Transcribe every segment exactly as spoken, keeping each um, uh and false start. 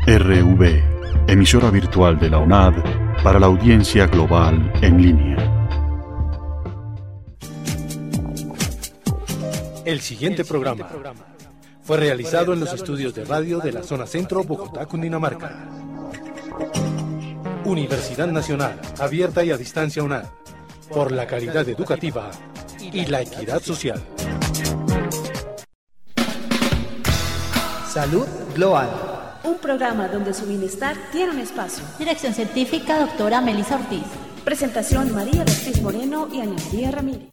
R V, emisora virtual de la UNAD para la audiencia global en línea. El siguiente programa fue realizado en los estudios de radio de la zona centro, Bogotá, Cundinamarca. Universidad Nacional, abierta y a distancia UNAD, por la calidad educativa y la equidad social. Salud Global. Un programa donde su bienestar tiene un espacio. Dirección científica, doctora Melissa Ortiz. Presentación, María Beatriz Moreno y Ana María Ramírez.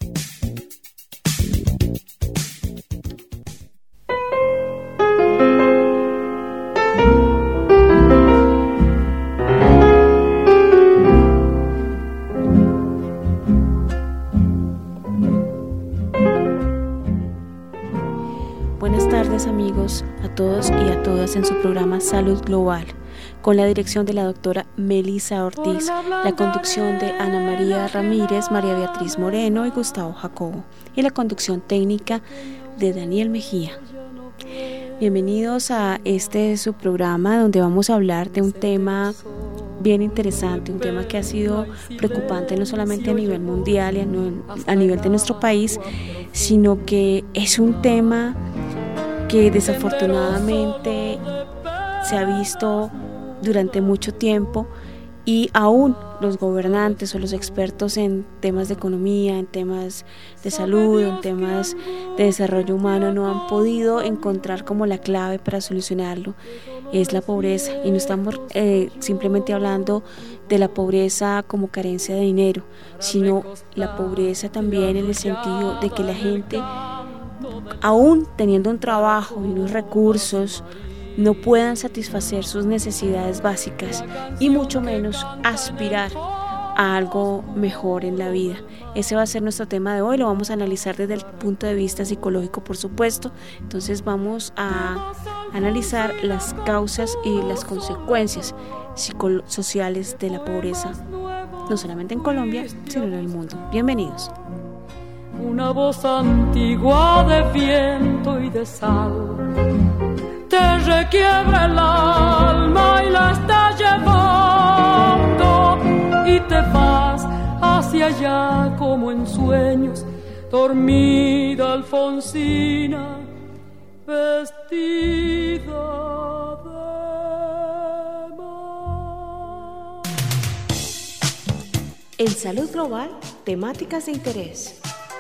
Buenas tardes, amigos, a todos y a todas en su programa Salud Global, con la dirección de la doctora Melissa Ortiz, la conducción de Ana María Ramírez, María Beatriz Moreno y Gustavo Jacobo, y la conducción técnica de Daniel Mejía. Bienvenidos a este su programa donde vamos a hablar de un tema bien interesante, un tema que ha sido preocupante no solamente a nivel mundial y a nivel, a nivel de nuestro país, sino que es un tema que desafortunadamente se ha visto durante mucho tiempo y aún los gobernantes o los expertos en temas de economía, en temas de salud, en temas de desarrollo humano no han podido encontrar como la clave para solucionarlo. Es la pobreza, y no estamos eh, simplemente hablando de la pobreza como carencia de dinero, sino la pobreza también en el sentido de que la gente, aún teniendo un trabajo y unos recursos, no puedan satisfacer sus necesidades básicas y mucho menos aspirar a algo mejor en la vida. Ese va a ser nuestro tema de hoy, lo vamos a analizar desde el punto de vista psicológico, por supuesto. Entonces vamos a analizar las causas y las consecuencias psicosociales de la pobreza, no solamente en Colombia, sino en el mundo. Bienvenidos. Una voz antigua de viento y de sal te requiebra el alma y la está llevando, y te vas hacia allá como en sueños, dormida Alfonsina, vestida de mar. En Salud Global, temáticas de interés.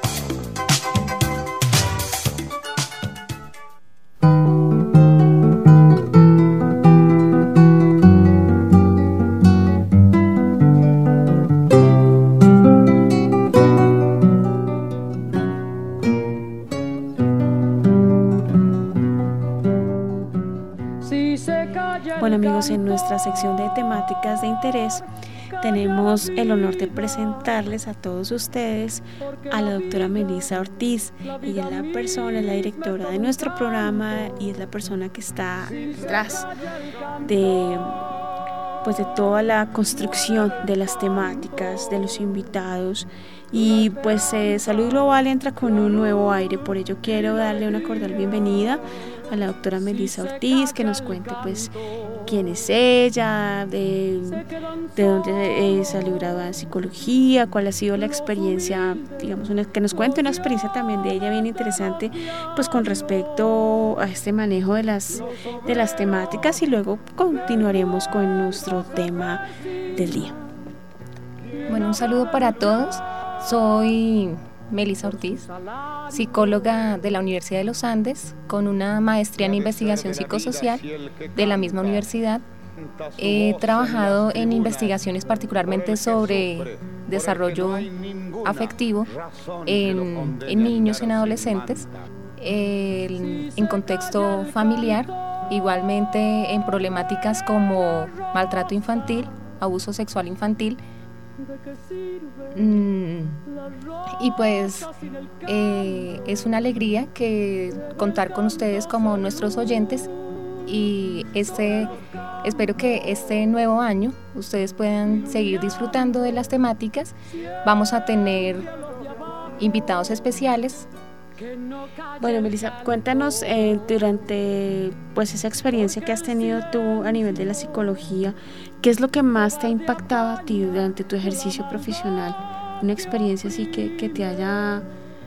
Bueno, amigos, en nuestra sección de temáticas de interés tenemos el honor de presentarles a todos ustedes a la doctora Melissa Ortiz. Ella es la persona, es la directora de nuestro programa y es la persona que está detrás de, pues, de toda la construcción de las temáticas, de los invitados. Y pues eh, Salud Global entra con un nuevo aire, por ello quiero darle una cordial bienvenida a la doctora Melissa Ortiz, que nos cuente pues quién es ella, de, de dónde eh, salió graduada en psicología, cuál ha sido la experiencia, digamos, una, que nos cuente una experiencia también de ella bien interesante pues con respecto a este manejo de las, de las temáticas, y luego continuaremos con nuestro tema del día. Bueno, un saludo para todos. Soy Melissa Ortiz, psicóloga de la Universidad de los Andes, con una maestría en investigación psicosocial de la misma universidad. He trabajado en investigaciones particularmente sobre desarrollo afectivo en, en niños y en adolescentes, en, en contexto familiar, igualmente en problemáticas como maltrato infantil, abuso sexual infantil. Mm, y pues eh, es una alegría que contar con ustedes como nuestros oyentes, y este espero que este nuevo año ustedes puedan seguir disfrutando de las temáticas. Vamos a tener invitados especiales Bueno, Melissa, cuéntanos eh, durante pues esa experiencia que has tenido tú a nivel de la psicología, ¿qué es lo que más te ha impactado a ti durante tu ejercicio profesional? Una experiencia así que, que te haya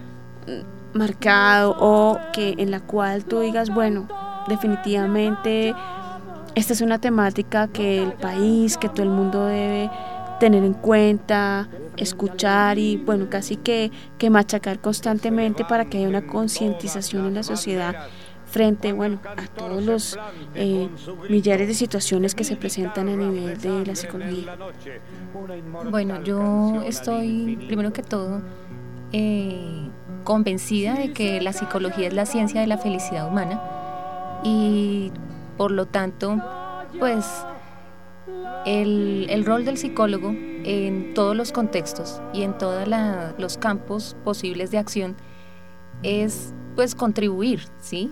marcado o que en la cual tú digas, bueno, definitivamente esta es una temática que el país, que todo el mundo debe tener en cuenta, escuchar y bueno, casi que, que machacar constantemente para que haya una concientización en la sociedad frente, bueno, a todos los eh, millares de situaciones que se presentan a nivel de la psicología. Bueno, yo estoy, primero que todo, eh, convencida de que la psicología es la ciencia de la felicidad humana y por lo tanto, pues el, el rol del psicólogo en todos los contextos y en todos los campos posibles de acción es pues contribuir, ¿sí?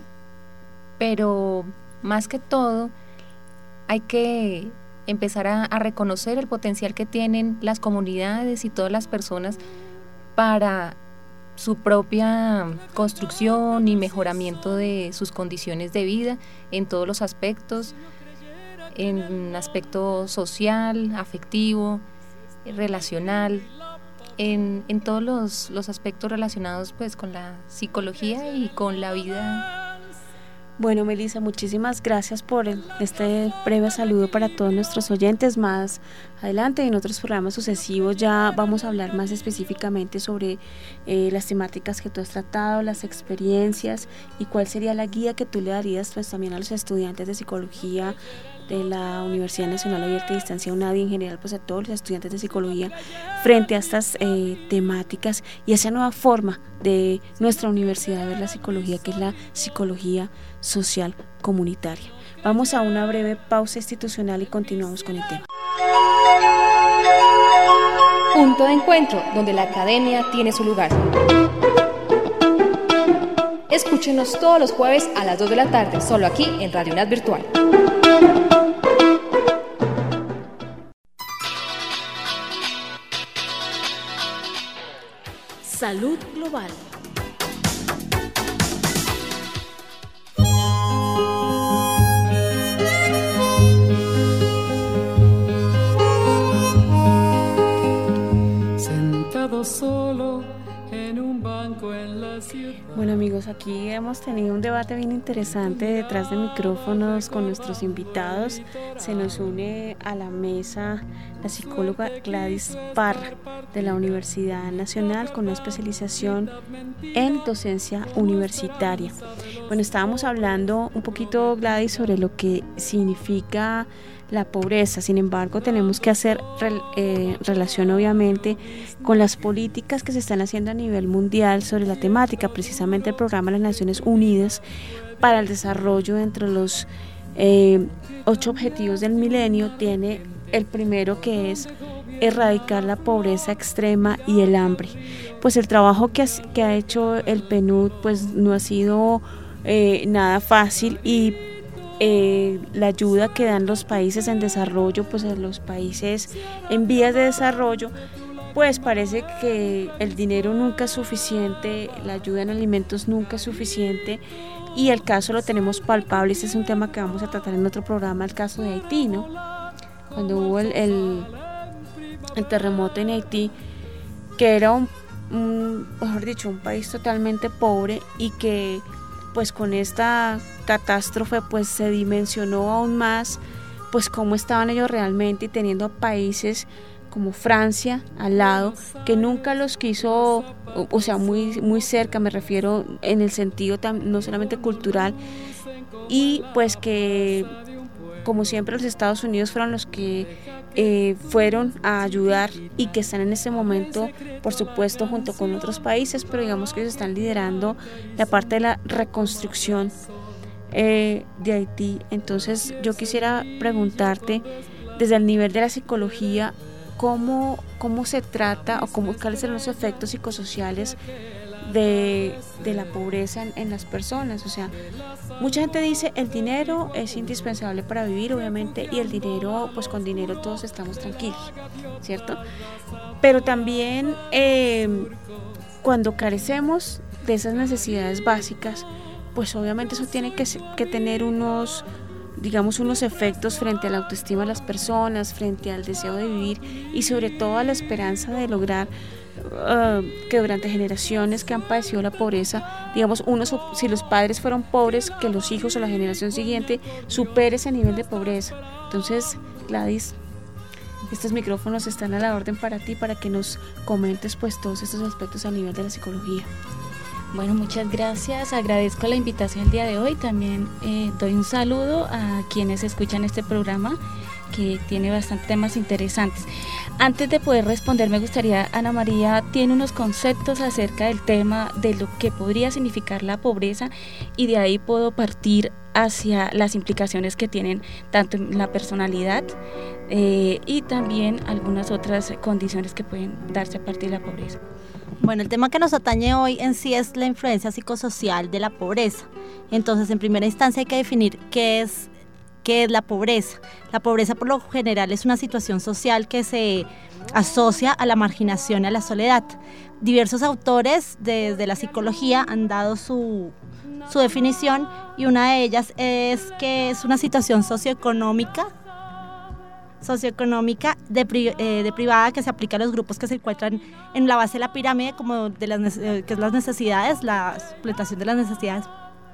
Pero más que todo hay que empezar a, a reconocer el potencial que tienen las comunidades y todas las personas para su propia construcción y mejoramiento de sus condiciones de vida en todos los aspectos, en aspecto social, afectivo, relacional, en, en todos los, los aspectos relacionados pues con la psicología y con la vida. Bueno, Melissa, muchísimas gracias por este breve saludo para todos nuestros oyentes. Más adelante, en otros programas sucesivos, ya vamos a hablar más específicamente sobre eh, las temáticas que tú has tratado, las experiencias y cuál sería la guía que tú le darías pues también a los estudiantes de psicología de la Universidad Nacional Abierta y Distancia UNAD y en general pues a todos los estudiantes de psicología frente a estas eh, temáticas y esa nueva forma de nuestra universidad de ver la psicología, que es la psicología social comunitaria. Vamos a una breve pausa institucional y continuamos con el tema. Punto de encuentro, donde la academia tiene su lugar. Escúchenos todos los jueves a las dos de la tarde, solo aquí en Radio UNAD Virtual. Salud global. Sentado solo en un banco en la ciudad. Bueno, amigos, aquí hemos tenido un debate bien interesante detrás de micrófonos con nuestros invitados. Se nos une a la mesa la psicóloga Gladys Parra de la Universidad Nacional con una especialización en docencia universitaria. Bueno, estábamos hablando un poquito, Gladys, sobre lo que significa la pobreza. Sin embargo, tenemos que hacer eh, relación obviamente con las políticas que se están haciendo a nivel mundial sobre la temática. Precisamente el programa de las Naciones Unidas para el Desarrollo, entre los eh, ocho objetivos del milenio, tiene el primero, que es erradicar la pobreza extrema y el hambre. Pues el trabajo que ha, que ha hecho el P N U D pues no ha sido eh, nada fácil y Eh, la ayuda que dan los países en desarrollo, pues a los países en vías de desarrollo, pues parece que el dinero nunca es suficiente, la ayuda en alimentos nunca es suficiente y el caso lo tenemos palpable. Este es un tema que vamos a tratar en otro programa, el caso de Haití, ¿no? Cuando hubo el, el, el terremoto en Haití, que era un, un, mejor dicho, un país totalmente pobre y que pues con esta catástrofe pues se dimensionó aún más pues cómo estaban ellos realmente, y teniendo países como Francia al lado que nunca los quiso, o sea, muy, muy cerca, me refiero en el sentido tam, no solamente cultural, y pues que como siempre los Estados Unidos fueron los que eh, fueron a ayudar y que están en este momento, por supuesto, junto con otros países, pero digamos que ellos están liderando la parte de la reconstrucción eh, de Haití. Entonces yo quisiera preguntarte, desde el nivel de la psicología, ¿cómo, cómo se trata o cómo, cuáles son los efectos psicosociales de, de la pobreza en, en las personas? O sea, mucha gente dice el dinero es indispensable para vivir, obviamente, y el dinero, pues con dinero todos estamos tranquilos, ¿cierto? Pero también eh, cuando carecemos de esas necesidades básicas, pues obviamente eso tiene que, que tener unos, digamos, unos efectos frente a la autoestima de las personas, frente al deseo de vivir y sobre todo a la esperanza de lograr uh, que durante generaciones que han padecido la pobreza, digamos, unos, si los padres fueron pobres, que los hijos o la generación siguiente supere ese nivel de pobreza. Entonces, Gladys, estos micrófonos están a la orden para ti, para que nos comentes pues todos estos aspectos a nivel de la psicología. Bueno, muchas gracias, agradezco la invitación el día de hoy, también eh, doy un saludo a quienes escuchan este programa que tiene bastantes temas interesantes. Antes de poder responder, me gustaría, Ana María tiene unos conceptos acerca del tema de lo que podría significar la pobreza y de ahí puedo partir hacia las implicaciones que tienen tanto en la personalidad eh, y también algunas otras condiciones que pueden darse a partir de la pobreza. Bueno, el tema que nos atañe hoy en sí es la influencia psicosocial de la pobreza. Entonces, en primera instancia hay que definir qué es, qué es la pobreza. La pobreza por lo general es una situación social que se asocia a la marginación y a la soledad. Diversos autores desde la psicología han dado su, su definición y una de ellas es que es una situación socioeconómica socioeconómica de, eh, deprivada que se aplica a los grupos que se encuentran en la base de la pirámide, como de las, eh, que es las necesidades, la suplementación de las necesidades.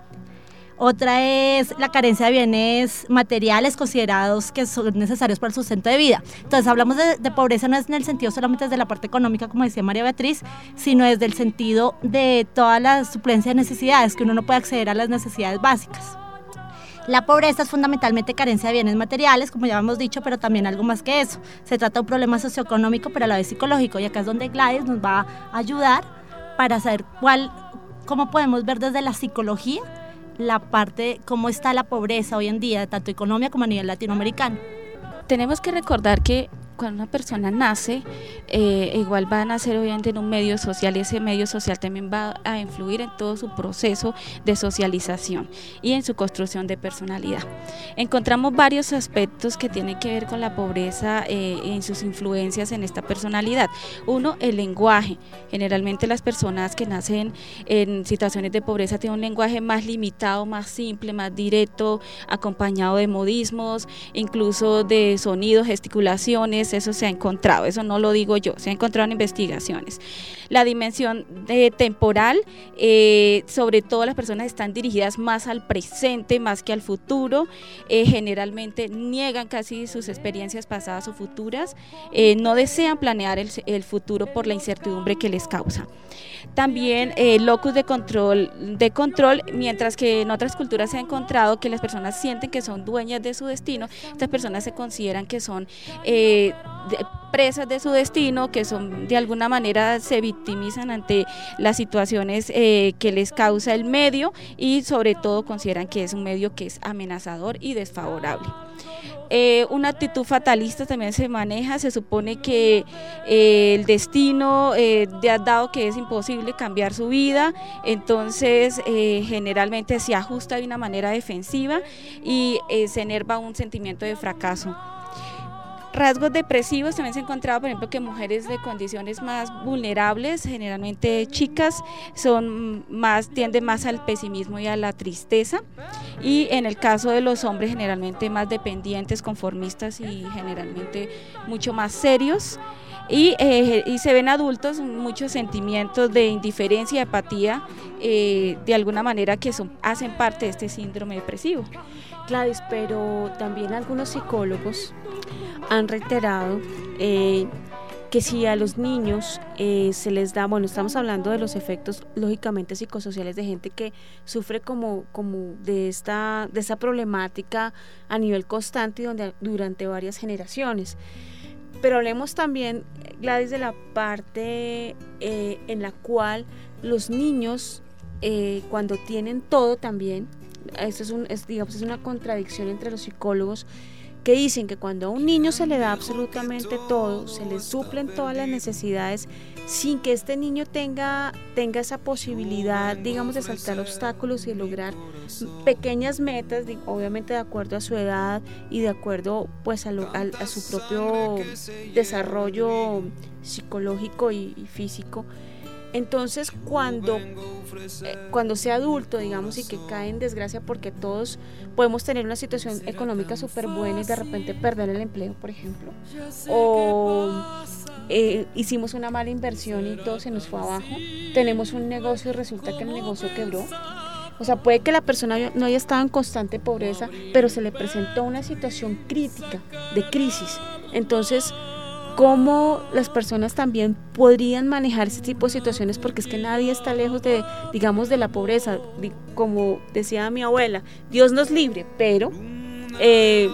Otra es la carencia de bienes materiales considerados que son necesarios para el sustento de vida. Entonces hablamos de, de pobreza no es en el sentido solamente desde la parte económica, como decía María Beatriz, sino desde el sentido de toda la suplencia de necesidades, que uno no puede acceder a las necesidades básicas. La pobreza es fundamentalmente carencia de bienes materiales, como ya hemos dicho, pero también algo más que eso. Se trata de un problema socioeconómico, pero a la vez psicológico, y acá es donde Gladys nos va a ayudar para saber cuál, cómo podemos ver desde la psicología la parte, cómo está la pobreza hoy en día, tanto económica como a nivel latinoamericano. Tenemos que recordar que cuando una persona nace, eh, igual va a nacer obviamente en un medio social y ese medio social también va a influir en todo su proceso de socialización y en su construcción de personalidad. Encontramos varios aspectos que tienen que ver con la pobreza eh, en sus influencias en esta personalidad. Uno, el lenguaje. Generalmente las personas que nacen en situaciones de pobreza tienen un lenguaje más limitado, más simple, más directo, acompañado de modismos, incluso de sonidos, gesticulaciones. Eso se ha encontrado, eso no lo digo yo, se ha encontrado en investigaciones. La dimensión de temporal, eh, sobre todo las personas están dirigidas más al presente más que al futuro, eh, generalmente niegan casi sus experiencias pasadas o futuras, eh, no desean planear el, el futuro por la incertidumbre que les causa. También eh, locus de control, de control, mientras que en otras culturas se ha encontrado que las personas sienten que son dueñas de su destino, estas personas se consideran que son eh, de, presas de su destino, que son de alguna manera se victimizan ante las situaciones eh, que les causa el medio y sobre todo consideran que es un medio que es amenazador y desfavorable. Eh, una actitud fatalista también se maneja, se supone que eh, el destino eh, ya ha dado que es imposible cambiar su vida, entonces eh, generalmente se ajusta de una manera defensiva y eh, se enerva un sentimiento de fracaso. Rasgos depresivos también se ha encontrado, por ejemplo, que mujeres de condiciones más vulnerables, generalmente chicas, son más, tienden más al pesimismo y a la tristeza, y en el caso de los hombres generalmente más dependientes, conformistas y generalmente mucho más serios. Y, eh, y se ven adultos muchos sentimientos de indiferencia y apatía, eh, de alguna manera que son, hacen parte de este síndrome depresivo. Gladys, pero también algunos psicólogos han reiterado eh, que si a los niños eh, se les da, bueno, estamos hablando de los efectos lógicamente psicosociales de gente que sufre como, como de esta, de esta problemática a nivel constante y donde, durante varias generaciones. Pero hablemos también, Gladys, de la parte eh, en la cual los niños, eh, cuando tienen todo también, esto es, un, es, digamos, es una contradicción entre los psicólogos, que dicen que cuando a un niño se le da absolutamente todo, se le suplen todas las necesidades, sin que este niño tenga, tenga esa posibilidad, digamos, de saltar obstáculos y de lograr pequeñas metas, obviamente de acuerdo a su edad y de acuerdo pues a, lo, a, a su propio desarrollo psicológico y, y físico. Entonces, cuando, eh, cuando sea adulto, digamos, y que cae en desgracia, porque todos podemos tener una situación económica súper buena y de repente perder el empleo, por ejemplo, o eh, hicimos una mala inversión y todo se nos fue abajo, tenemos un negocio y resulta que el negocio quebró. O sea, puede que la persona no haya estado en constante pobreza, pero se le presentó una situación crítica, de crisis. Entonces, ¿cómo las personas también podrían manejar ese tipo de situaciones? Porque es que nadie está lejos de, digamos, de la pobreza. Como decía mi abuela, Dios nos libre, pero... Eh,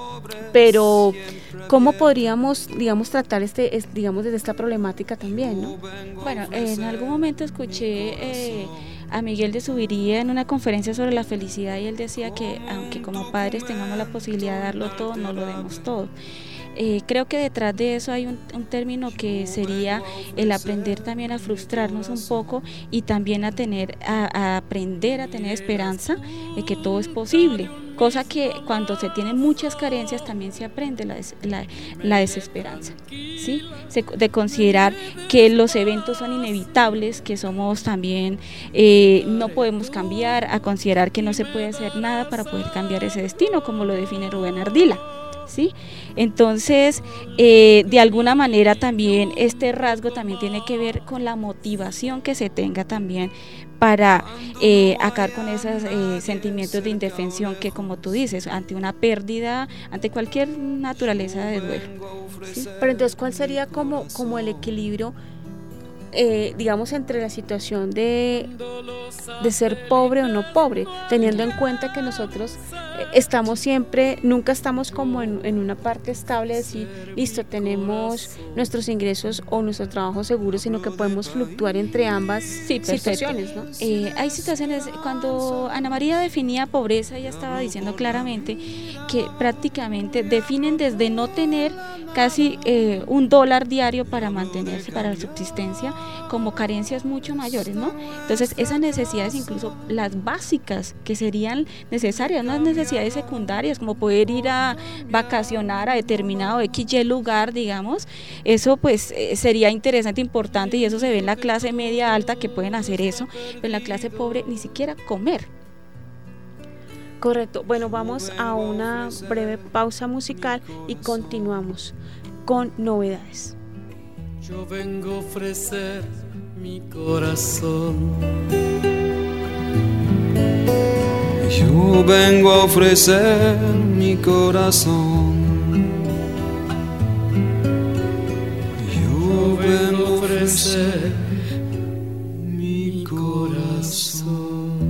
pero ¿cómo podríamos, digamos, tratar este, es, digamos, desde esta problemática también, ¿no? Bueno, en algún momento escuché eh, a Miguel de Zuviría en una conferencia sobre la felicidad y él decía que aunque como padres tengamos la posibilidad de darlo todo, no lo demos todo. Eh, creo que detrás de eso hay un, un término que sería el aprender también a frustrarnos un poco y también a tener, a, a aprender a tener esperanza de que todo es posible, cosa que cuando se tienen muchas carencias también se aprende la, des, la, la desesperanza, ¿sí? Se, de considerar que los eventos son inevitables, que somos también, eh, no podemos cambiar, a considerar que no se puede hacer nada para poder cambiar ese destino, como lo define Rubén Ardila. ¿Sí? Entonces, eh, de alguna manera también este rasgo también tiene que ver con la motivación que se tenga también para eh, acabar con esos eh, sentimientos de indefensión que, como tú dices, ante una pérdida, ante cualquier naturaleza de duelo, ¿sí? Pero entonces, ¿cuál sería como, como el equilibrio, eh, digamos, entre la situación de, de ser pobre o no pobre, teniendo en cuenta que nosotros estamos siempre, nunca estamos como en, en una parte estable, de decir, listo, tenemos nuestros ingresos o nuestro trabajo seguro, sino que podemos fluctuar entre ambas sí, situaciones, ¿no? Eh, hay situaciones, cuando Ana María definía pobreza, ella estaba diciendo claramente que prácticamente definen desde no tener casi eh, un dólar diario para mantenerse, para la subsistencia, como carencias mucho mayores, ¿no? Entonces, esas necesidades, incluso las básicas que serían necesarias, unas necesidades secundarias, como poder ir a vacacionar a determinado X Y lugar, digamos, eso pues eh, sería interesante, importante, y eso se ve en la clase media alta que pueden hacer eso, pero en la clase pobre ni siquiera comer. Correcto. Bueno, vamos a una breve pausa musical y continuamos con novedades. Yo vengo a ofrecer mi corazón. Yo vengo a ofrecer mi corazón. Yo vengo a ofrecer mi corazón.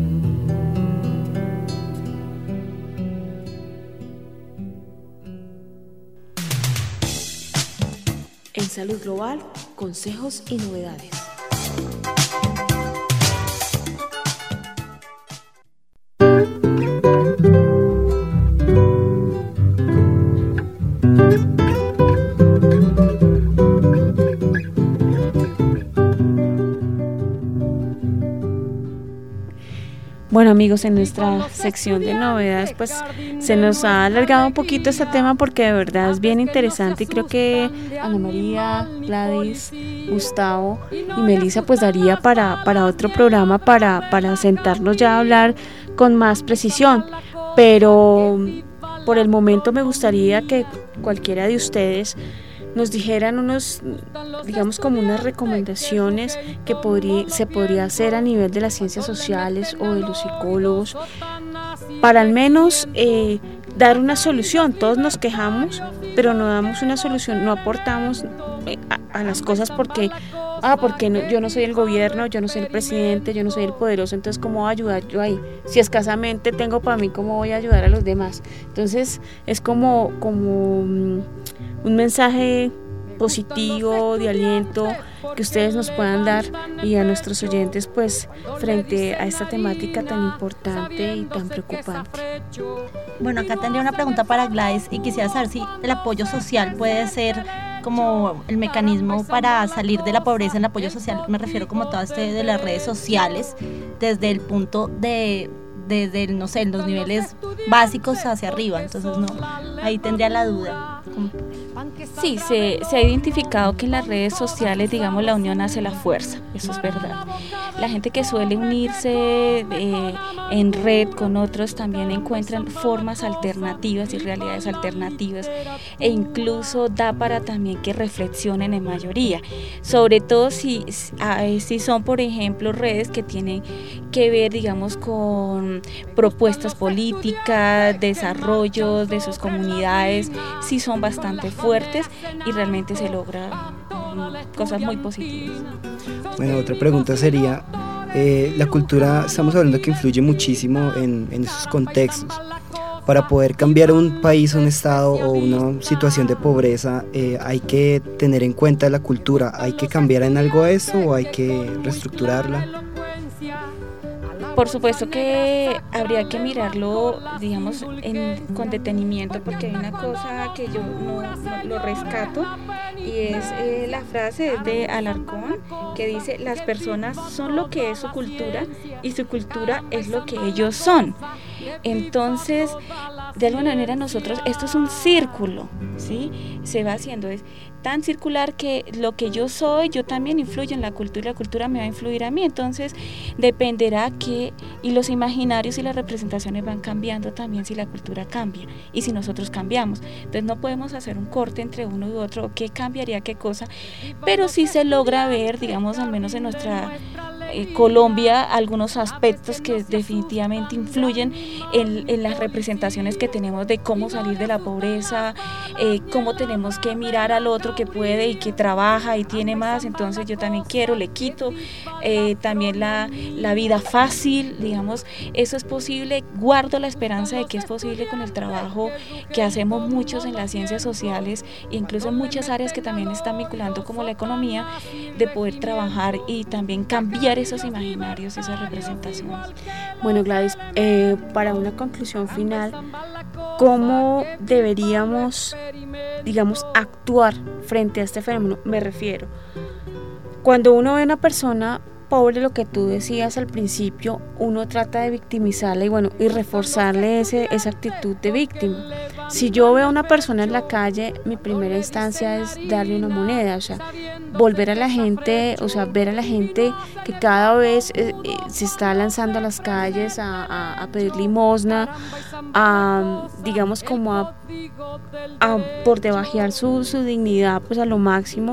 En Salud Global, consejos y novedades. Bueno, amigos, en nuestra sección de novedades pues se nos ha alargado un poquito este tema porque de verdad es bien interesante y creo que Ana María, Gladys, Gustavo y Melissa pues daría para, para otro programa para, para sentarnos ya a hablar con más precisión, pero por el momento me gustaría que cualquiera de ustedes nos dijeran unos, digamos, como unas recomendaciones que podría, se podría hacer a nivel de las ciencias sociales o de los psicólogos para al menos eh, dar una solución. Todos nos quejamos, pero no damos una solución, no aportamos eh, a, a las cosas porque, ah, porque no, yo no soy el gobierno, yo no soy el presidente, yo no soy el poderoso, entonces ¿cómo voy a ayudar yo ahí? Si escasamente tengo para mí, ¿cómo voy a ayudar a los demás? Entonces es como, como um, un mensaje positivo, de aliento, que ustedes nos puedan dar y a nuestros oyentes pues frente a esta temática tan importante y tan preocupante. Bueno, acá tendría una pregunta para Gladys y quisiera saber si el apoyo social puede ser como el mecanismo para salir de la pobreza. En el apoyo social me refiero como todo este de las redes sociales, desde el punto de desde, no sé, los niveles básicos hacia arriba, entonces no, ahí tendría la duda. Sí, se, se ha identificado que en las redes sociales, digamos, la unión hace la fuerza, eso es verdad. La gente que suele unirse eh, en red con otros también encuentran formas alternativas y realidades alternativas, e incluso da para también que reflexionen en mayoría, sobre todo si, si son, por ejemplo, redes que tienen que ver, digamos, con propuestas políticas, desarrollos de sus comunidades, si son bastante fuertes y realmente se logra cosas muy positivas. Bueno, otra pregunta sería, eh, la cultura, estamos hablando que influye muchísimo en, en esos contextos. Para poder cambiar un país, un estado o una situación de pobreza, eh, hay que tener en cuenta la cultura. ¿Hay que cambiar en algo eso o hay que reestructurarla? Por supuesto que habría que mirarlo, digamos, en, con detenimiento, porque hay una cosa que yo no, no lo rescato, y es eh, la frase de Alarcón, que dice: las personas son lo que es su cultura y su cultura es lo que ellos son. Entonces, de alguna manera nosotros, esto es un círculo, ¿sí? Se va haciendo, es tan circular que lo que yo soy, yo también influyo en la cultura, y la cultura me va a influir a mí. Entonces dependerá que, y los imaginarios y las representaciones van cambiando también si la cultura cambia y si nosotros cambiamos. Entonces no podemos hacer un corte entre uno y otro, qué cambiaría qué cosa, pero sí se logra ver, digamos, al menos en nuestra eh, Colombia, algunos aspectos que definitivamente influyen en, en las representaciones que tenemos de cómo salir de la pobreza, eh, cómo tenemos que mirar al otro que puede y que trabaja y tiene más, entonces yo también quiero, le quito, eh, también la, la vida fácil, digamos, eso es posible, guardo la esperanza de que es posible con el trabajo que hacemos muchos en las ciencias sociales e incluso en muchas áreas que también están vinculando como la economía, de poder trabajar y también cambiar esos imaginarios, esas representaciones. Bueno, Gladys, eh, para una conclusión final, ¿cómo deberíamos, digamos, actuar frente a este fenómeno? Me refiero, cuando uno ve a una persona pobre, lo que tú decías al principio, uno trata de victimizarla y bueno, y reforzarle ese, esa actitud de víctima. Si yo veo a una persona en la calle, mi primera instancia es darle una moneda, o sea, volver a la gente, o sea, ver a la gente que cada vez eh, eh, se está lanzando a las calles a, a, a pedir limosna, a, digamos, como a, a por debajear su, su dignidad pues a lo máximo,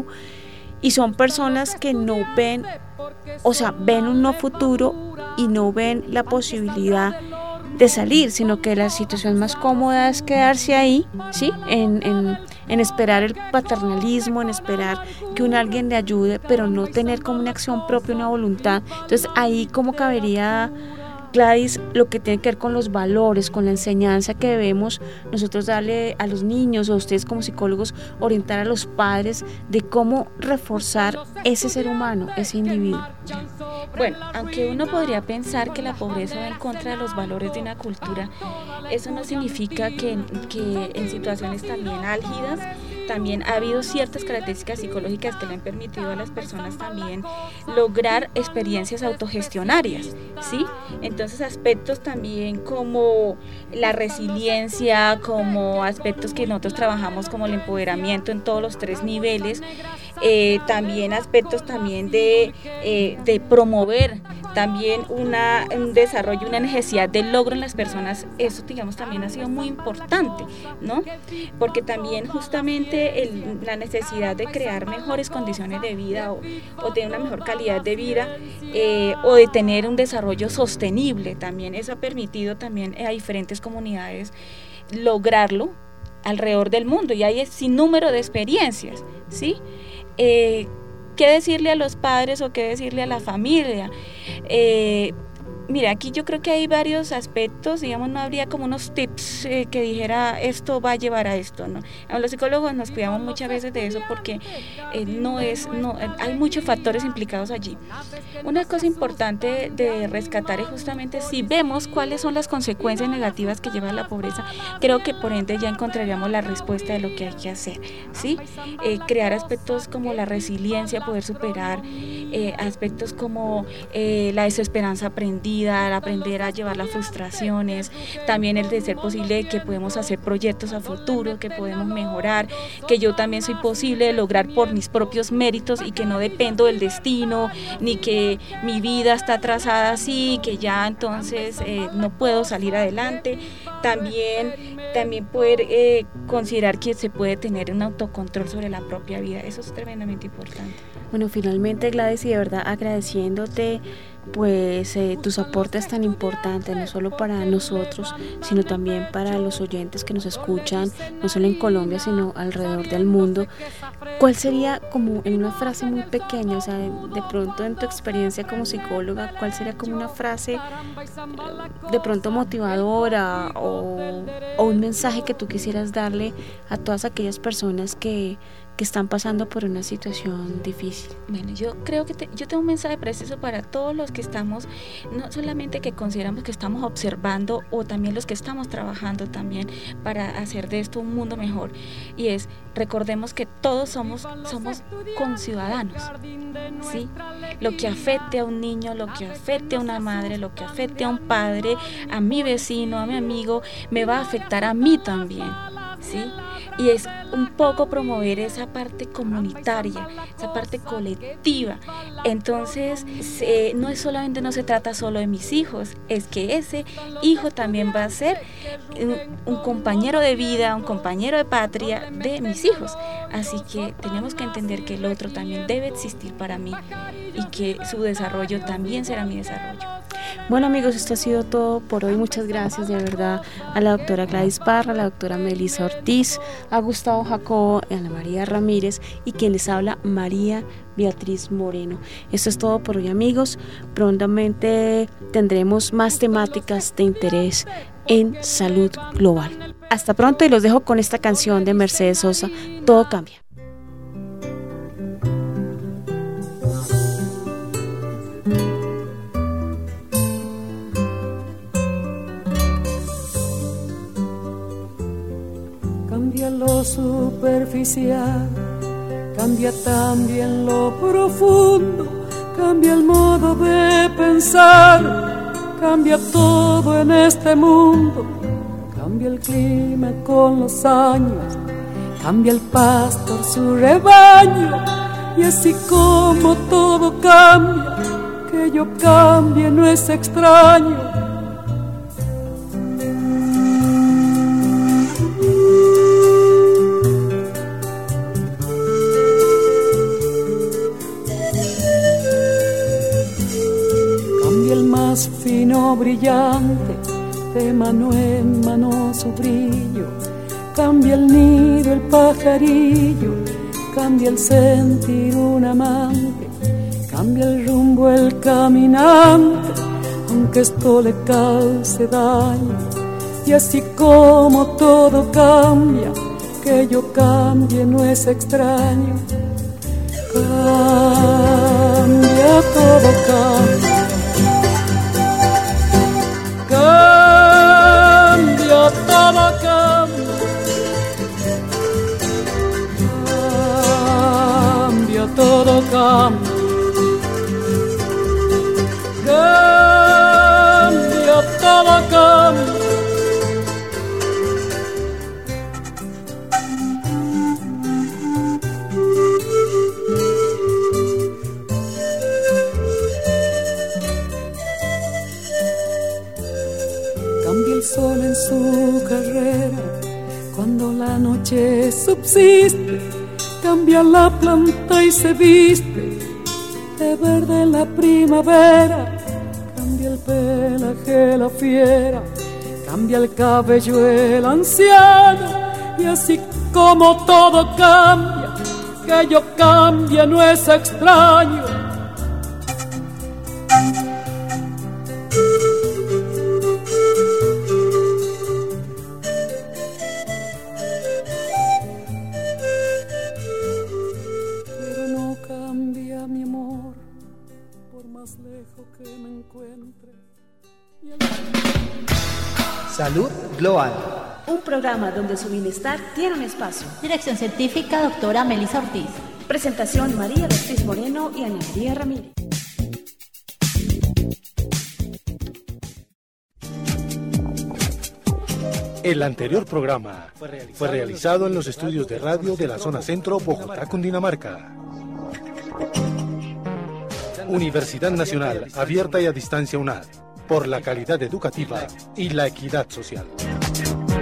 y son personas que no ven, o sea, ven un no futuro y no ven la posibilidad de salir, sino que la situación más cómoda es quedarse ahí, ¿sí? En, en, en esperar el paternalismo, en esperar que un alguien le ayude, pero no tener como una acción propia, una voluntad. Entonces ahí como cabería, Gladys, lo que tiene que ver con los valores, con la enseñanza que debemos nosotros darle a los niños, o a ustedes como psicólogos, orientar a los padres de cómo reforzar ese ser humano, ese individuo. Bueno, aunque uno podría pensar que la pobreza va en contra de los valores de una cultura, eso no significa que, que en situaciones también álgidas también ha habido ciertas características psicológicas que le han permitido a las personas también lograr experiencias autogestionarias, ¿sí? Entonces aspectos también como la resiliencia, como aspectos que nosotros trabajamos como el empoderamiento en todos los tres niveles, eh, también aspectos también de, eh, de promover también una, un desarrollo, una necesidad de logro en las personas, eso digamos también ha sido muy importante, ¿no? Porque también justamente el, la necesidad de crear mejores condiciones de vida o, o de una mejor calidad de vida eh, o de tener un desarrollo sostenible también, eso ha permitido también a diferentes comunidades lograrlo alrededor del mundo, y hay sin número de experiencias, ¿sí? Eh, ¿Qué decirle a los padres o qué decirle a la familia? Eh, mira, aquí yo creo que hay varios aspectos, digamos, no habría como unos tips eh, que dijera esto va a llevar a esto, ¿no? A los psicólogos nos cuidamos muchas veces de eso porque eh, no es, no, hay muchos factores implicados allí. Una cosa importante de rescatar es justamente si vemos cuáles son las consecuencias negativas que lleva la pobreza, creo que por ende ya encontraríamos la respuesta de lo que hay que hacer, ¿sí? Eh, crear aspectos como la resiliencia, poder superar eh, aspectos como eh, la desesperanza aprendida, vida, al aprender a llevar las frustraciones, también el de ser posible que podemos hacer proyectos a futuro, que podemos mejorar, que yo también soy posible de lograr por mis propios méritos y que no dependo del destino, ni que mi vida está trazada así, que ya entonces eh, no puedo salir adelante. También, también poder eh, considerar que se puede tener un autocontrol sobre la propia vida, eso es tremendamente importante. Bueno, finalmente, Gladys, y de verdad agradeciéndote pues eh, tus aportes tan importantes, no solo para nosotros, sino también para los oyentes que nos escuchan, no solo en Colombia, sino alrededor del mundo. ¿Cuál sería, como en una frase muy pequeña, o sea, de, de pronto en tu experiencia como psicóloga, cuál sería como una frase de pronto motivadora o, o un mensaje que tú quisieras darle a todas aquellas personas que que están pasando por una situación difícil? Bueno, yo creo que te, yo tengo un mensaje preciso para todos los que estamos, no solamente que consideramos que estamos observando, o también los que estamos trabajando también para hacer de esto un mundo mejor, y es, recordemos que todos somos, somos conciudadanos, ¿sí? Lo que afecte a un niño, lo que afecte a una madre, lo que afecte a un padre, a mi vecino, a mi amigo, me va a afectar a mí también, ¿sí? Y es un poco promover esa parte comunitaria, esa parte colectiva. Entonces, se, no es solamente, no se trata solo de mis hijos, es que ese hijo también va a ser un, un compañero de vida, un compañero de patria de mis hijos. Así que tenemos que entender que el otro también debe existir para mí y que su desarrollo también será mi desarrollo. Bueno, amigos, esto ha sido todo por hoy. Muchas gracias de verdad a la doctora Gladys Parra, a la doctora Melissa Ortiz, a Gustavo Jacobo, a Ana María Ramírez y quien les habla, María Beatriz Moreno. Esto es todo por hoy, amigos. Prontamente tendremos más temáticas de interés en salud global. Hasta pronto y los dejo con esta canción de Mercedes Sosa, Todo Cambia. Cambia lo superficial, cambia también lo profundo, cambia el modo de pensar, cambia todo en este mundo, cambia el clima con los años, cambia el pastor su rebaño, y así como todo cambia, que yo cambie no es extraño. Fino brillante, de mano en mano su brillo, cambia el nido el pajarillo, cambia el sentir un amante, cambia el rumbo el caminante, aunque esto le cause daño. Y así como todo cambia, que yo cambie no es extraño. Cambia, todo cambia. Cambia, todo cambia, cambia, todo cambia, cambia, todo cambia. Sol en su carrera, cuando la noche subsiste, cambia la planta y se viste de verde en la primavera, cambia el pelaje la fiera, cambia el cabello el anciano, y así como todo cambia, que yo cambie no es extraño. Salud Global. Un programa donde su bienestar tiene un espacio. Dirección científica, doctora Melissa Ortiz. Presentación, María Beatriz Moreno y Ana María Ramírez. El anterior programa fue realizado en los estudios de radio de la zona centro, Bogotá, Cundinamarca. Universidad Nacional, abierta y a distancia UNAD, por la calidad educativa y la equidad social.